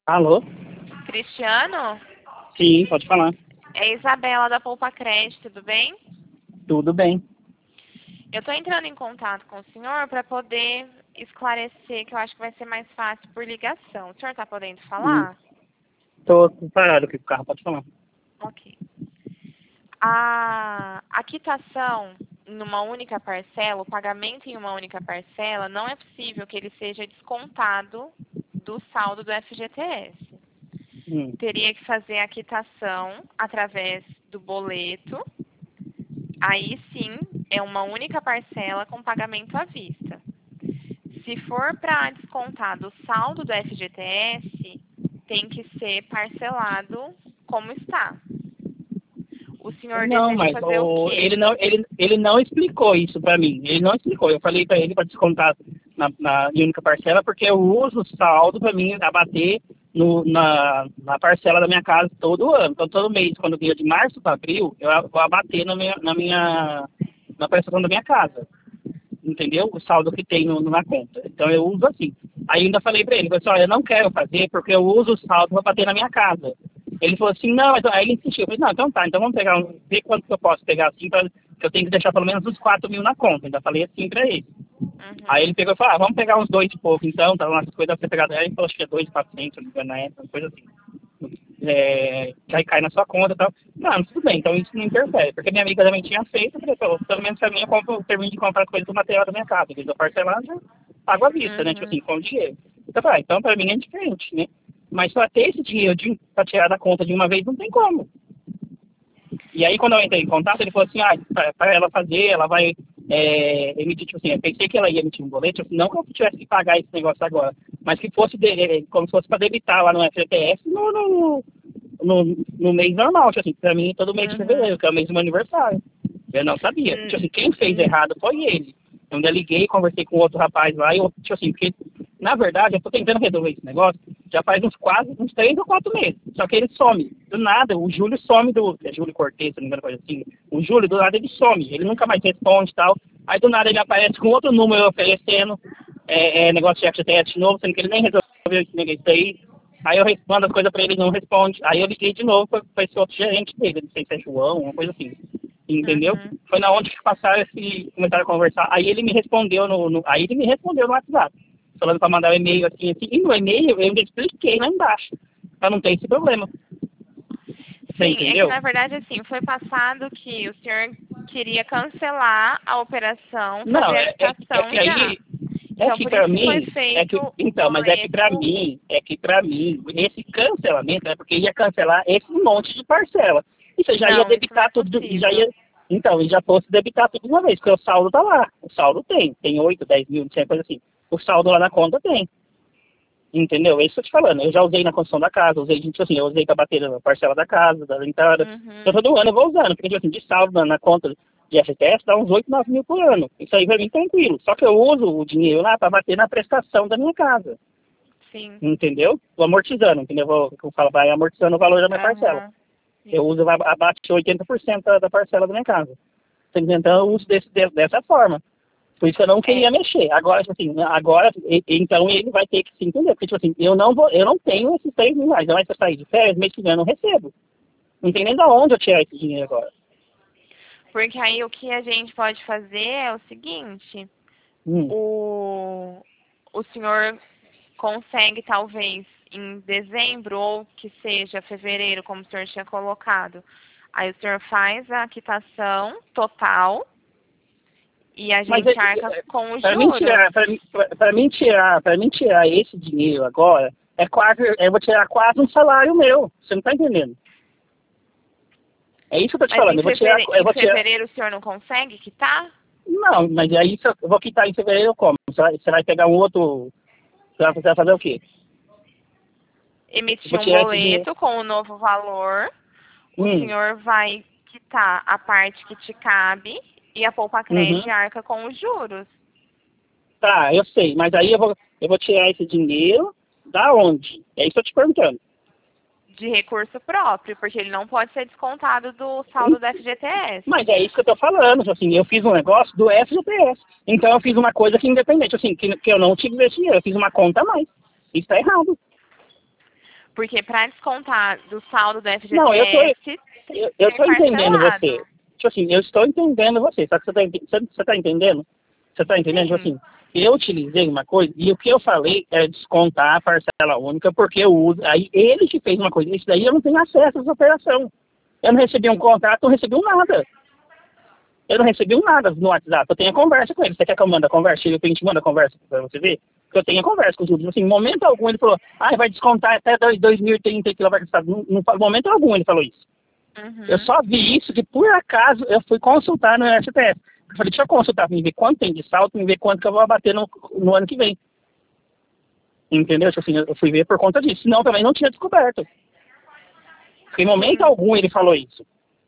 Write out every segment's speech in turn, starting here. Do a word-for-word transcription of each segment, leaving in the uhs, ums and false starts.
Alô? Cristiano? Sim, pode falar. É Isabela da Poupa Crédito, tudo bem? Tudo bem. Eu estou entrando em contato com o senhor para poder esclarecer, que eu acho que vai ser mais fácil por ligação. O senhor está podendo Hum, falar? tô parado aqui com o carro, pode falar. Ok. A, a quitação numa única parcela, o pagamento em uma única parcela, não é possível que ele seja descontado do saldo do F G T S. Hum. Teria que fazer a quitação através do boleto. Aí sim, é uma única parcela com pagamento à vista. Se for para descontar do saldo do F G T S, tem que ser parcelado como está. O senhor Não, deseja mas fazer o o, quê? ele, não, ele, ele não explicou isso pra mim. Ele não explicou. Eu falei pra ele para descontar na, na em única parcela, porque eu uso o saldo pra mim abater no, na, na parcela da minha casa todo ano. Então, todo mês, quando vinha de março para abril, eu vou abater na minha, na minha na prestação da minha casa. Entendeu? O saldo que tem no, na conta. Então eu uso assim. Aí ainda falei pra ele, falei assim, olha, eu não quero fazer porque eu uso o saldo para bater na minha casa. Ele falou assim, não, então, aí ele insistiu. Eu falei, não, então tá, então vamos pegar, um- ver quanto que eu posso pegar assim, pra, que eu tenho que deixar pelo menos uns quatro mil na conta. Ainda falei assim pra ele. Aí Uhum, ele pegou e falou, ah, vamos pegar uns dois e pouco então, tá lá, essas coisas deve ter pegado. Aí ele falou, acho que é dois e quatrocentos, se não me engano, na época, uma coisa assim. É, que aí cai na sua conta e tal. Não, tudo bem, então isso não interfere, porque minha amiga também tinha feito, eu falei, pô, pelo menos pra mim eu, compro, eu termino de comprar as coisas do material da minha casa, em vez de eu parcelar, já pago à vista, né, tipo uhum, assim, com dinheiro. Então, ah, então pra mim é diferente, né, mas só ter esse dinheiro de, pra tirar da conta de uma vez não tem como. E aí, quando eu entrei em contato, ele falou assim, ah, para ela fazer, ela vai é, emitir, tipo assim, eu pensei que ela ia emitir um boleto, assim, não que eu tivesse que pagar esse negócio agora, mas que fosse, de, é, como se fosse para debitar lá no F G T S no, no, no, no mês normal, tipo assim, para mim, todo mês de uhum. fevereiro, que é o mês do meu aniversário. Eu não sabia. Tipo Hum, assim, quem fez errado foi ele. Eu ainda liguei, conversei com outro rapaz lá, e eu, tipo assim, porque, na verdade, eu tô tentando resolver esse negócio já faz uns quase, uns três ou quatro meses. Só que ele some. Do nada, o Júlio some do. É Júlio Cortez, se não me engano, coisa assim. O Júlio, do nada, ele some. Ele nunca mais responde e tal. Aí, do nada, ele aparece com outro número oferecendo é, é, negócio de F G T S de novo, sendo que ele nem resolveu esse negócio aí. Aí eu respondo as coisas pra ele e não responde. Aí eu liguei de novo pra, pra esse outro gerente dele, não sei se é João, uma coisa assim. Entendeu? uhum. Foi na onde que passaram esse. Começaram a conversar. Aí ele me respondeu no. no aí ele me respondeu no WhatsApp. Falando para mandar um e-mail assim, assim. E no e-mail eu ainda expliquei lá embaixo. Pra não ter esse problema. Você Sim, é que entendeu? na verdade assim, foi passado que o senhor queria cancelar a operação, Não, fazer a é, é, é quitação que já. aí. É Então que por isso pra que foi mim, é feito que, o então, mas é que pra boleto. mim, é que pra mim, esse cancelamento é porque ia cancelar esse monte de parcela. E você já ia Não, isso não é debitar tudo, e já possível. ia, então, e já fosse debitar tudo de uma vez, porque o saldo tá lá. O saldo tem, tem oito dez mil, não sei, coisa assim. O saldo lá na conta tem. Entendeu? É isso que eu tô te falando. Eu já usei na construção da casa, usei, tipo assim, eu usei pra bater na parcela da casa, da entrada. Então Uhum, todo ano eu vou usando, porque, tipo assim, de saldo na, na conta de F T S dá uns oito nove mil por ano. Isso aí pra mim tranquilo. Só que eu uso o dinheiro lá pra bater na prestação da minha casa. sim. Entendeu? Vou amortizando, entendeu? Vou, eu falo, vai amortizando o valor da minha parcela. Aham, Eu sim. uso, vai, abate oitenta por cento da, da parcela da minha casa. Então eu uso desse, dessa forma. Por isso que eu não queria É, mexer. Agora, tipo assim, agora, e- então ele vai ter que se entender. Porque, tipo assim, eu não vou, eu não tenho esses três mil reais. Então, se eu sair de férias, mês que vem eu não recebo. Não tem nem de onde eu tirar esse dinheiro agora. porque aí o que a gente pode fazer é o seguinte, Hum. o, o senhor consegue talvez em dezembro ou que seja fevereiro, como o senhor tinha colocado. Aí o senhor faz a quitação total e a Mas é, gente arca com os para mim juros. tirar, para mim, para mim tirar, para mim tirar esse dinheiro agora, é quase, eu vou tirar quase um salário meu. Você não está entendendo? É isso que eu tô te Mas falando. em Eu vou tirar, fevereiro, eu em vou tirar. fevereiro o senhor não consegue quitar? Não, mas aí se eu eu vou quitar em fevereiro como? Você vai, você vai pegar um outro. Você vai você vai fazer o quê? Eu vou Emitir um tirar esse dinheiro. boleto com o novo valor, o Hum. senhor vai quitar a parte que te cabe e a poupa crédito Uhum. arca com os juros. Tá, eu sei, mas aí eu vou, eu vou tirar esse dinheiro da onde? É isso que eu tô te perguntando. De recurso próprio, porque ele não pode ser descontado do saldo do F G T Mas S. é isso que eu tô falando, tipo assim, eu fiz um negócio do F G T S. Então eu fiz uma coisa que independente, assim, que, que eu não tive esse dinheiro, eu fiz uma conta a mais. Isso tá errado. Porque para descontar do saldo do F G T S, Não, eu tô, tem eu, que eu ser tô entendendo parcelado. você. Tipo assim, eu estou entendendo você. Só que você tá, ente- você, você tá entendendo? Você tá entendendo? Tipo Sim. assim, eu utilizei uma coisa e o que eu falei é descontar a parcela única porque eu uso. Aí ele que fez uma coisa. Isso daí eu não tenho acesso a essa operação. Eu não recebi um contrato, não recebi um nada. Eu não recebi um nada no WhatsApp. Eu tenho a conversa com ele. Você quer que eu mande a conversa? Chega, eu te mando a conversa pra você ver? Porque eu tenho a conversa com o Júlio. Assim, em momento algum ele falou, ah, vai descontar até dois mil e trinta que ela vai gastar. Não, não, em momento algum ele falou isso. Uhum. Eu só vi isso que, por acaso, eu fui consultar no S T F. Eu falei, deixa eu consultar, me ver quanto tem de salto, me ver quanto que eu vou abater no, no ano que vem. Entendeu? Tipo assim, eu fui ver por conta disso. Senão também não tinha descoberto. Porque em momento Sim. algum ele falou isso.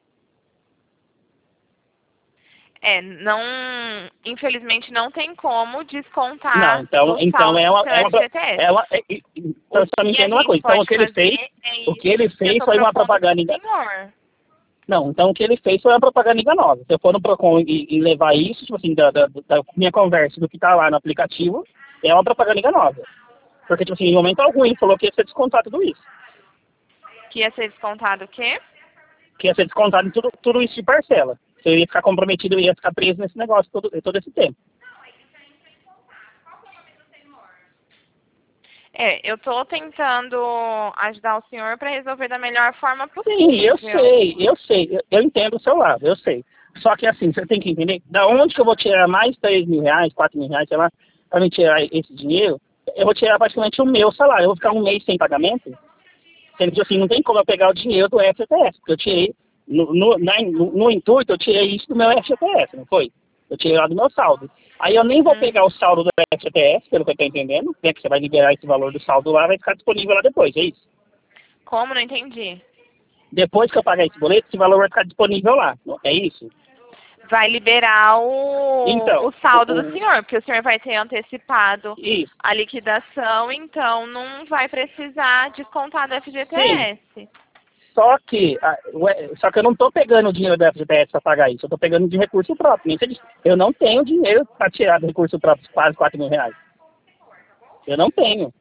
É, não, infelizmente não tem como descontar Não, então, do então saldo é do uma, seu é uma, F G T S. é uma, é, é, então O só me que a entenda uma coisa. gente Então o pode que ele fez, fazer é o que ele isso que eu fez estou foi uma propondo para propaganda o enganosa. senhor. Não, então o que ele fez foi uma propaganda enganosa. Se eu for no Procon e, e levar isso, tipo assim, da, da, da minha conversa, do que tá lá no aplicativo, é uma propaganda enganosa. Porque, tipo assim, em momento algum ele falou que ia ser descontado tudo isso. Que ia ser descontado o quê? Que ia ser descontado em tudo, tudo isso de parcela. Você ia ficar comprometido, ia ficar preso nesse negócio todo, todo esse tempo. É, eu estou tentando ajudar o senhor para resolver da melhor forma Sim, eu possível. sei, eu sei, eu, eu entendo o seu lado, eu sei. Só que assim, você tem que entender, da onde que eu vou tirar mais três mil reais, quatro mil reais, sei lá, para me tirar esse dinheiro, eu vou tirar praticamente o meu salário. Eu vou ficar um mês sem pagamento, sendo que assim, não tem como eu pegar o dinheiro do F G T S, porque eu tirei, no, no, na, no, no intuito, eu tirei isso do meu F G T S, não foi? Eu tirei lá do meu saldo. Aí eu nem vou Uhum. pegar o saldo do F G T S, pelo que eu estou entendendo, né, que você vai liberar esse valor do saldo lá, vai ficar disponível lá depois, é isso? Como? Não entendi. Depois que eu pagar esse boleto, esse valor vai ficar disponível lá, é isso? Vai liberar o, Então, o saldo o, do o, senhor, porque o senhor vai ter antecipado isso, a liquidação, então não vai precisar descontar do F G T sim. S. Só que, a- ué, só que eu não estou pegando o dinheiro do F G T S para pagar isso, eu estou pegando de recurso próprio. Nem você disse, eu não tenho dinheiro para tirar do recurso próprio quase quatro mil reais. Eu não tenho.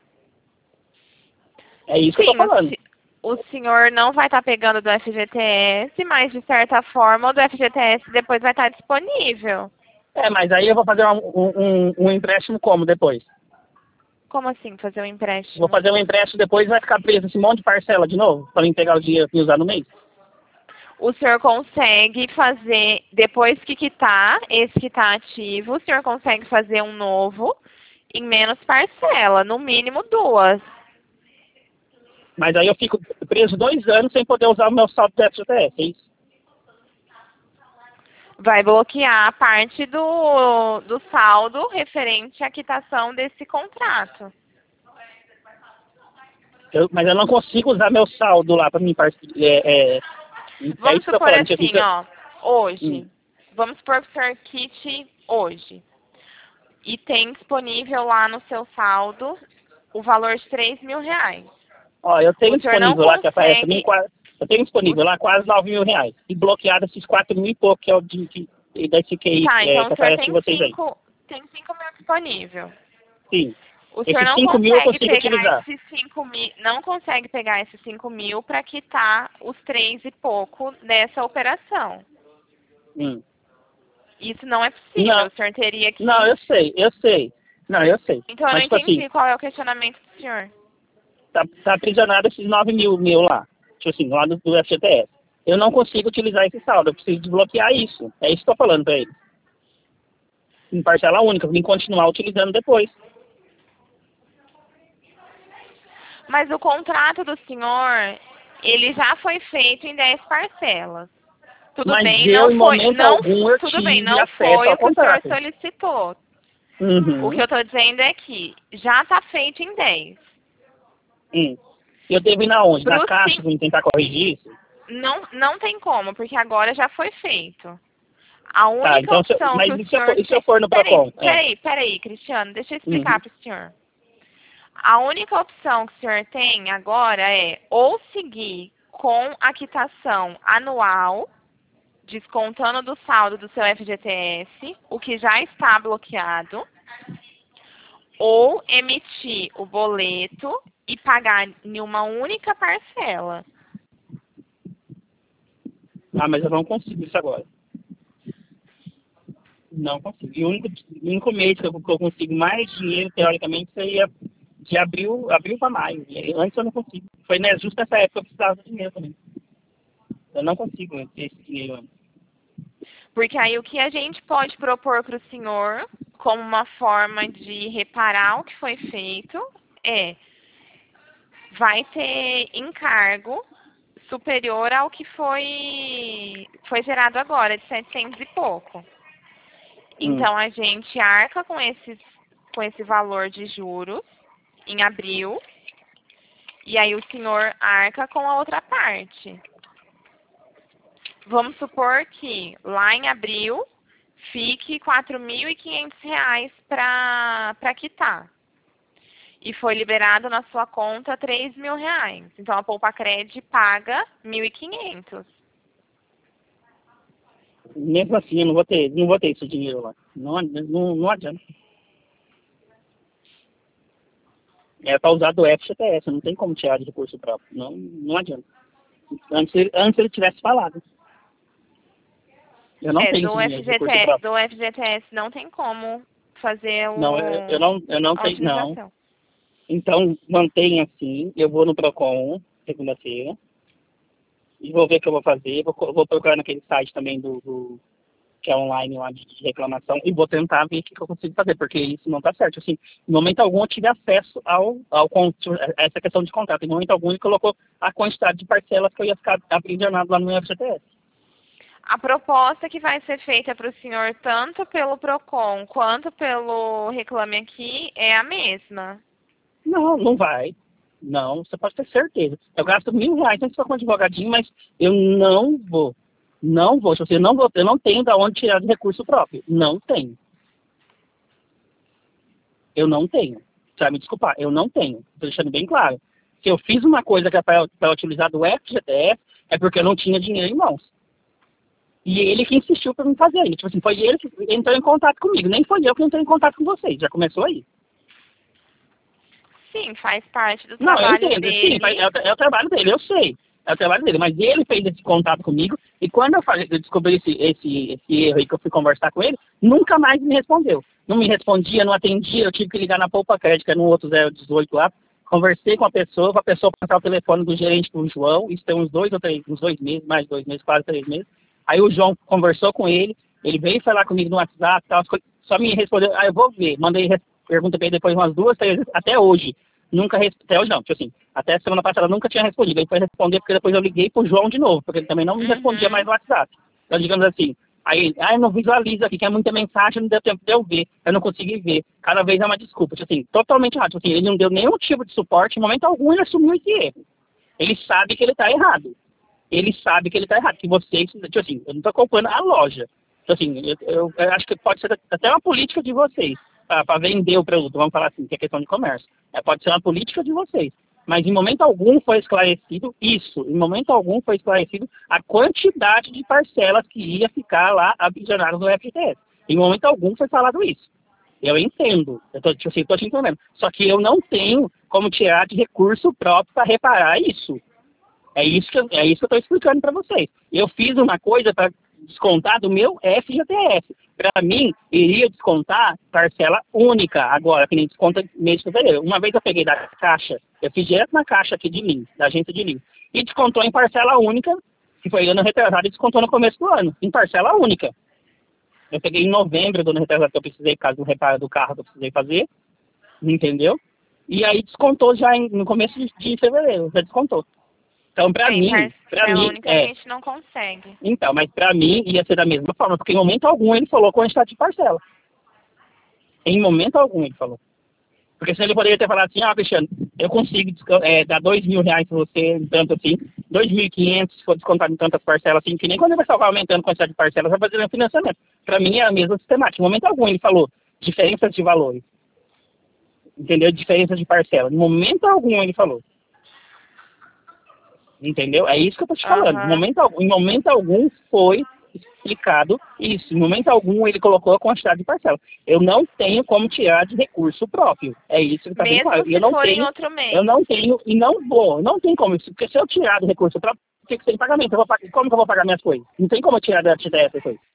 É isso que eu Sim, estou o, falando. se- o senhor não vai estar pegando do F G T S, mas de certa forma o do F G T S depois vai estar disponível. É, mas aí eu vou fazer um, um, um- um empréstimo como depois? Como assim, fazer um Vou empréstimo? fazer um empréstimo depois e vai ficar preso esse monte de parcela de novo, para mim pegar o dinheiro e usar no mês? O senhor consegue fazer, depois que quitar, esse que está ativo, o senhor consegue fazer um novo em menos parcela, no mínimo duas. Mas aí eu fico preso dois anos sem poder usar o meu saldo do F G T S, é isso? Vai bloquear a parte do, do saldo referente à quitação desse contrato. Eu, mas eu não consigo usar meu saldo lá para mim. parce- É, é, é Vamos isso que eu tô supor falando. Tipo assim, assim, ó, hum. hoje, vamos supor que o senhor quite hoje e tem disponível lá no seu saldo o valor de três mil reais. Ó, eu tenho O senhor não disponível lá, que aparece pra mim, consegue. quase, eu tenho O, disponível lá quase nove mil reais. E bloqueado esses quatro mil e pouco, que é o de, que, desse Q I tá, é, então que o senhor aparece com tem vocês aí. cinco, tem cinco mil disponível. Sim. O senhor Esses não cinco mil eu consegue consigo pegar utilizar. esses cinco mil, não consegue pegar esses cinco mil para quitar os três e pouco dessa operação. Hum. Isso não é possível. Não, O senhor teria não, que. eu sei, eu sei. Não, eu sei. Então eu não Mas, tipo assim, entendi qual é o questionamento do senhor. tá, tá aprisionado esses nove mil meu lá. Tipo assim, lá do, do F G T S. Eu não consigo utilizar esse saldo, eu preciso desbloquear isso. É isso que eu tô falando pra ele. Em parcela única, pra mim continuar utilizando depois. Mas o contrato do senhor, ele já foi feito em dez parcelas. Tudo Mas bem, eu, não em foi, momento não, algum, eu tudo bem, tive não acesso foi ao o que o senhor contrato. solicitou. O que Uhum. eu estou dizendo é que já está feito em dez. Hum. Eu devo ir na onde? Na Pro caixa sim, pra tentar corrigir isso? não, não tem como, porque agora já foi feito. A Tá, única então, se eu, opção que mas o e se eu, senhor for- e se eu tem. for no Peraí, Procon? É. peraí, peraí, Cristiano, deixa eu explicar Uhum. para o senhor. A única opção que o senhor tem agora é ou seguir com a quitação anual, descontando do saldo do seu F G T S, o que já está bloqueado, ou emitir o boleto e pagar em uma única parcela. Ah, mas eu não consigo isso agora. Não consigo. E o único, o único mês que eu, que eu consigo mais dinheiro, teoricamente, seria de abril, abril para maio. E antes eu não consigo. Foi né, justo nessa época que eu precisava de dinheiro também. Eu não consigo ter esse dinheiro antes. Porque aí o que a gente pode propor para o senhor, como uma forma de reparar o que foi feito, é vai ter encargo superior ao que foi, foi gerado agora, de setecentos e pouco. Então, a gente arca com, esses, com esse valor de juros em abril, e aí o senhor arca com a outra parte. Vamos supor que lá em abril fique quatro mil e quinhentos reais para quitar. E foi liberado na sua conta três mil reais. Então, a Poupa Cred paga mil e quinhentos. Mesmo assim, eu não vou ter, não vou ter esse dinheiro lá. Não, não, não adianta. É para usar do F G T S, não tem como tirar de recurso próprio. Não, não adianta. Antes, ele- antes ele tivesse falado. Eu não É, tenho do esse dinheiro de recurso F G T S, próprio. do F G T S não tem como fazer o, Não, eu, eu não, eu não a tenho, não. utilização. Então, mantenha assim. Eu vou no Procon, segunda-feira. E vou ver o que eu vou fazer. Vou, co- vou procurar naquele site também do, do- que é online lá de, de reclamação. E vou tentar ver o que, que eu consigo fazer, porque isso não está certo. Assim, em momento algum eu tive acesso ao, ao con- a essa questão de contrato. Em momento algum ele colocou a quantidade de parcelas que eu ia ficar aprisionado lá no F G T S. A proposta que vai ser feita para o senhor, tanto pelo PROCON quanto pelo Reclame Aqui, é a mesma. Não, não vai. Não, você pode ter certeza. Eu gasto mil reais antes com um advogadinho, mas eu não vou. Não vou. Se você não vou, eu não tenho da onde tirar de recurso próprio. Não tenho. Eu não tenho. Você vai me desculpar, eu não tenho. Estou deixando bem claro. Se eu fiz uma coisa que é para utilizar do F G T S, é porque eu não tinha dinheiro em mãos. E ele que insistiu para me fazer. Ele, tipo assim, foi ele que entrou em contato comigo. Nem foi eu que entrei em contato com vocês. Já começou aí. Sim, faz parte do Não, eu trabalho entendo, sim, dele. é o, é o trabalho dele, eu sei. É o trabalho dele, mas ele fez esse contato comigo e quando eu, falei, eu descobri esse, esse, esse erro aí que eu fui conversar com ele, nunca mais me respondeu. Não me respondia, não atendia, eu tive que ligar na Poupa Cred, que é no outro zero dezoito lá. Conversei com a pessoa, para a pessoa passar o telefone do gerente para o João, isso tem uns dois ou três, uns dois meses, mais de dois meses, quase três meses. Aí o João conversou com ele, ele veio falar comigo no WhatsApp, tal, só me respondeu, ah, eu vou ver. Mandei pergunta para ele depois umas duas, três vezes, até hoje. Nunca respondeu, até hoje não, tipo assim, até semana passada nunca tinha respondido. Ele foi responder porque depois eu liguei pro João de novo, porque ele também não me respondia mais Uhum. no WhatsApp. Então, digamos assim, aí, ah, eu não visualizo aqui, que é muita mensagem, não deu tempo de eu ver, eu não consegui ver. Cada vez é uma desculpa, tipo assim, totalmente errado. Tipo assim, ele não deu nenhum tipo de suporte, em momento algum ele assumiu esse erro. Ele sabe que ele está errado. Ele sabe que ele está errado, que vocês, tipo assim, eu não estou culpando a loja. Tipo assim, eu, eu, eu acho que pode ser até uma política de vocês, para vender o produto, vamos falar assim, que é questão de comércio. É, pode ser uma política de vocês. Mas em momento algum foi esclarecido isso. Em momento algum foi esclarecido a quantidade de parcelas que ia ficar lá aprisionadas no F G T S. Em momento algum foi falado isso. Eu entendo. Eu tô, tipo assim, tô te entendendo. Só que eu não tenho como tirar de recurso próprio para reparar isso. É isso que eu, é isso que eu estou explicando para vocês. Eu fiz uma coisa para descontar do meu F G T S. Para mim, iria descontar parcela única agora, que nem desconta mês de fevereiro. Uma vez eu peguei da caixa, eu fiz direto na caixa aqui de Lins, da agência de Lins, e descontou em parcela única, que foi ano retrasado, e descontou no começo do ano, em parcela única. Eu peguei em novembro do ano retrasado, que eu precisei, por causa do reparo do carro que eu precisei fazer, entendeu? E aí descontou já em, no começo de, de fevereiro, já descontou. Então, para É, em mim, para parcela mim, única a é. gente não consegue. Então, mas para mim ia ser da mesma forma, porque em momento algum ele falou quantidade de parcela. Em momento algum ele falou. Porque senão ele poderia ter falado assim, ah, Cristiano, eu consigo é, dar dois mil reais para você, tanto assim, dois mil e quinhentos se for descontado em tantas parcelas, assim, que nem quando ele vai aumentando a quantidade de parcelas, vai fazer um financiamento. Para mim é a mesma sistemática. Em momento algum ele falou diferenças de valores. Entendeu? Diferenças de parcela. Em momento algum ele falou. Entendeu? É isso que eu tô te falando. Em Aham. momento, algum- em momento algum foi explicado isso. Em momento algum ele colocou a quantidade de parcela. Eu não tenho como tirar de recurso próprio. É isso que está bem Mesmo claro. se Eu não for em tenho, outro mês. eu não tenho e não vou. Não tem como. Porque se eu tirar do recurso próprio, fico sem pagamento. Eu vou, pagar- como que eu vou pagar minhas coisas? Não tem como eu tirar da F G T S depois.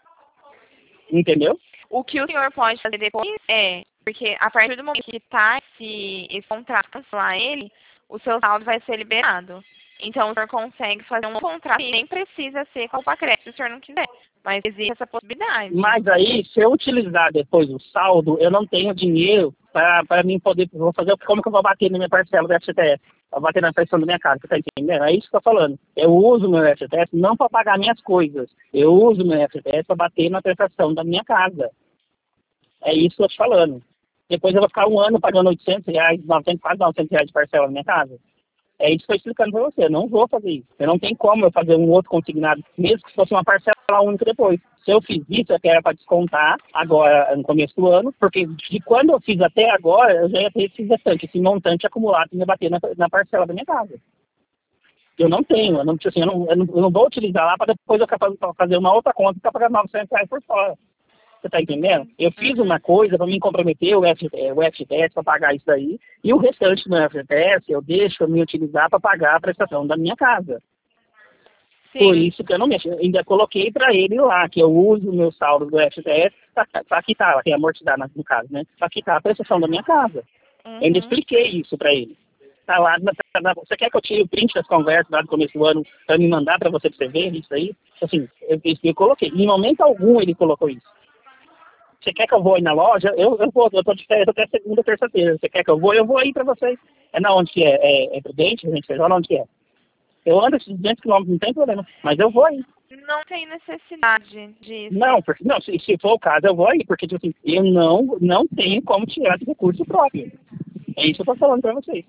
Entendeu? O que o senhor pode fazer depois é, porque a partir do momento que tá esse, esse contrato, cancelar ele, o seu saldo vai ser liberado. Então, o senhor consegue fazer um contrato e nem precisa ser com o Pacred, se o senhor não quiser. Mas existe essa possibilidade. Mas aí, se eu utilizar depois o saldo, eu não tenho dinheiro para mim poder, vou fazer, como que eu vou bater na minha parcela do F G T S? Vou bater na prestação da minha casa, você tá entendendo? É isso que eu tô falando. Eu uso o meu F G T S não para pagar minhas coisas. Eu uso o meu F G T S para bater na prestação da minha casa. É isso que eu tô te falando. Depois eu vou ficar um ano pagando oitocentos reais, novecentos, quase novecentos reais de parcela na minha casa. É isso que eu estou explicando para você. Eu não vou fazer isso. Eu não tenho como eu fazer um outro consignado, mesmo que fosse uma parcela única depois. Se eu fiz isso, é que era para descontar agora, no começo do ano, porque de quando eu fiz até agora, eu já ia ter esse restante, esse montante acumulado que ia bater na, na parcela da minha casa. Eu não tenho. Eu não, assim, eu não, eu não, eu não vou utilizar lá para depois eu fazer uma outra conta para pagar novecentos reais por fora. Você tá entendendo? Eu fiz uma coisa para me comprometer o F G T S para pagar isso daí, e o restante do F G T S eu deixo me utilizar para pagar a prestação da minha casa. Sim. Por isso que eu não mexo. Eu ainda coloquei para ele lá, que eu uso o meu saldo do F G T S para quitar, que é amortizar no caso, né? Para quitar a prestação da minha casa. Uhum. Eu ainda expliquei isso para ele. Tá lá, na, na, você quer que eu tire o print das conversas lá do começo do ano para me mandar para você, pra você ver isso aí? Assim, eu, eu coloquei. Em momento algum ele colocou isso. Você quer que eu vou aí na loja? Eu, eu vou, eu tô de férias até segunda, terça-feira. Você quer que eu vou? Eu vou aí pra vocês. É na onde que é? É, é Prudente, gente? Olha onde que é. Eu ando esses duzentos quilômetros, não tem problema. Mas eu vou aí. Não tem necessidade disso. Não, porque, não se, se for o caso, eu vou aí. Porque, tipo assim, eu não, não tenho como tirar de recurso próprio. É isso que eu tô falando pra vocês.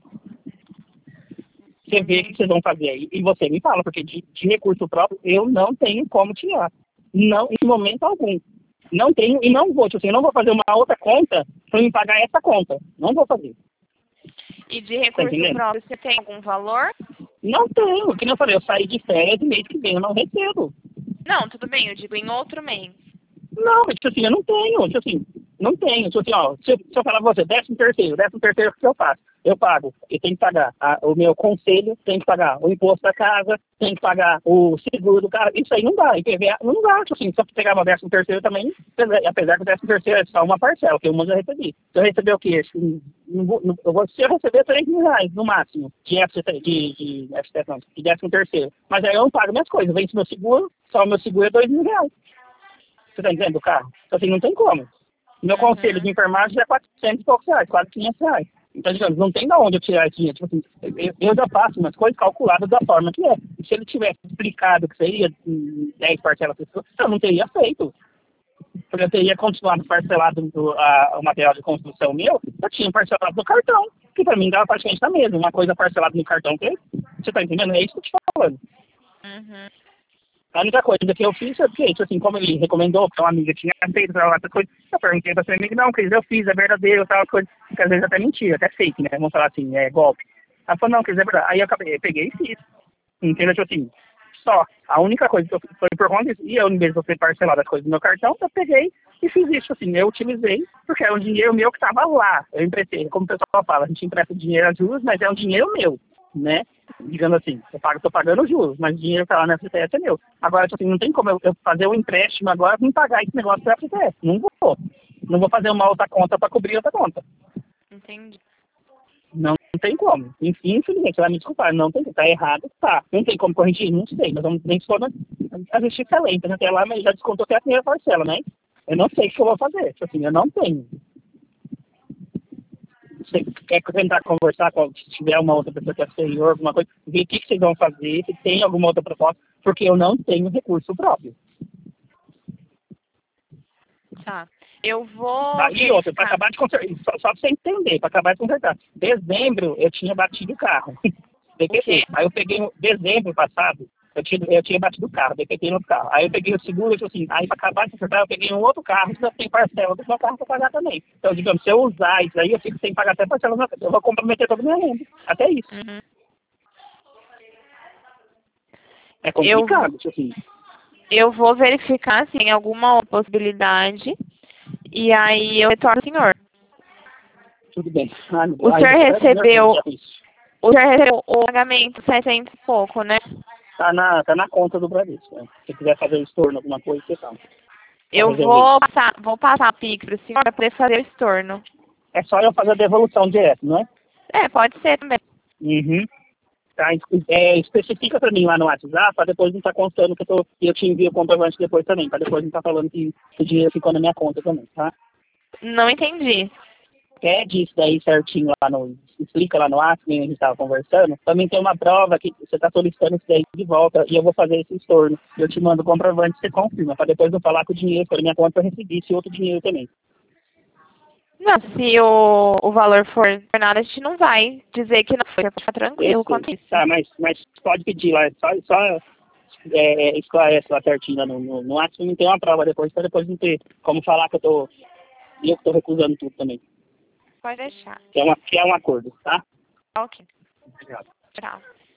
Você vê o que vocês vão fazer aí. E você me fala, porque de, de recurso próprio, eu não tenho como tirar. Não, em momento algum. Não tenho e não vou, tipo assim, eu não vou fazer uma outra conta para me pagar essa conta. Não vou fazer. E de recurso Tá próprio, você tem algum valor? Não tenho. Que nem eu falei, eu saí de férias e mês que vem eu não recebo. Não, tudo bem, eu digo em outro mês. Não, mas, tipo assim, eu não tenho. Tipo assim, não tenho. Tipo assim, ó, se eu, se eu falar pra você, décimo terceiro, décimo terceiro, o que eu faço? Eu pago, eu tenho que pagar a, o meu conselho, tenho que pagar o imposto da casa, tenho que pagar o seguro do carro, isso aí não dá, I P V A não dá, tipo assim, se eu pegar o décimo terceiro também, apesar que o décimo terceiro é só uma parcela, que eu já recebi. Se eu receber o quê? Não vou, não, eu vou, se eu receber três mil reais no máximo de F G T, de, de, F G T, não, de décimo terceiro, mas aí eu não pago minhas coisas, vence meu seguro, só o meu seguro é dois mil reais. Você tá entendendo o carro? Então assim, não tem como. Meu Uhum. conselho de enfermagem é quatrocentos e poucos reais, quase quinhentos reais. Então, digamos, não tem de onde eu tirar esse dinheiro. Tipo assim, eu, eu já faço umas coisas calculadas da forma que é. E se ele tivesse explicado que seria dez parcelas, eu não teria feito. Porque eu teria continuado parcelado do, a, o material de construção meu, eu tinha parcelado no cartão, que pra mim dava praticamente na mesma. Uma coisa parcelada no cartão que você tá entendendo? É isso que eu tô te falando. Uhum. A única coisa que eu fiz é porque, tipo assim, como ele recomendou, que uma amiga tinha feito, tal, essas coisas, eu perguntei pra sua amiga, não, Cris, eu fiz, é verdadeiro, tal, coisa, que às vezes até mentira, até fake, né? Vamos falar assim, é golpe. Ela falou, não, Cris, é verdade. Aí eu, acabei, eu peguei e fiz. Entendeu? Tipo assim, só. A única coisa que eu fiz foi por conta disso. E eu, em vez de eu ter parcelado as coisas do meu cartão, eu peguei e fiz isso, assim, eu utilizei, porque é um dinheiro meu que estava lá. Eu emprestei, como o pessoal fala, a gente empresta dinheiro a juros, mas é um dinheiro meu, né? Digamos assim, eu pago, tô pagando juros, mas o dinheiro que tá lá na F T S é meu. Agora, tipo assim, não tem como eu, eu fazer um empréstimo agora e pagar esse negócio da F T S. Não vou. Não vou fazer uma outra conta para cobrir outra conta. Entendi. Não, não tem como. Infelizmente, você vai me desculpar, não tem, tá errado, tá. Não tem como corrigir, não sei, mas vamos nem se for, a justiça é lenta, né? Até lá, mas já descontou até a primeira parcela, né? Eu não sei o que eu vou fazer, tipo assim, eu não tenho. Você quer tentar conversar com, se tiver uma outra pessoa que é superior, alguma coisa, ver o que, que vocês vão fazer, se tem alguma outra proposta, porque eu não tenho recurso próprio. Tá. Eu vou. Tá? E outra, para acabar de consertar, só, só para você entender, para acabar de consertar. Dezembro eu tinha batido o carro. D P T. Aí eu peguei, dezembro passado, eu tinha, eu tinha batido o carro, D P T no carro. Aí eu peguei o seguro, tipo assim, aí para acabar de consertar, eu peguei um outro carro, que já tem parcela do meu carro para pagar também. Então, digamos, se eu usar isso aí, eu fico sem pagar até parcela, eu vou comprometer toda a minha renda. Até isso. Uhum. É complicado, Eu... tipo assim. Eu vou verificar se tem alguma outra possibilidade e aí eu retorno ao senhor. Tudo bem. Ah, O ai, senhor eu quero recebeu, ver isso. o senhor recebeu o pagamento setecentos e pouco, né? Tá na, tá na conta do Bradesco. Né? Se quiser fazer o estorno, alguma coisa, você fala. Pra Eu resolver isso. vou passar, vou passar a Pix para o senhor para poder fazer o estorno. É só eu fazer a devolução direto, não é? É, pode ser também. Uhum. Tá, é, especifica pra mim lá no WhatsApp, pra depois não estar tá contando que eu, tô, que eu te envio o comprovante depois também, pra depois não estar tá falando que o dinheiro ficou na minha conta também, tá? Não entendi. Pede isso daí certinho lá no... Explica lá no WhatsApp, que a gente estava conversando. Também tem uma prova que você está solicitando isso daí de volta e eu vou fazer esse estorno. Eu te mando o comprovante e você confirma, pra depois não falar que o dinheiro foi na minha conta, eu recebi esse outro dinheiro também. Não, se o, o valor for nada, a gente não vai dizer que não foi. Pode ficar tranquilo Esse, quanto isso. tá, mas, mas pode pedir lá, só, só é, esclarece lá certinho lá no, no, no WhatsApp, não tem uma prova depois, pra depois não ter como falar que eu tô, eu que tô recusando tudo também. Pode deixar. Que é, uma, que é um acordo, tá? Ok. Obrigado. Tchau.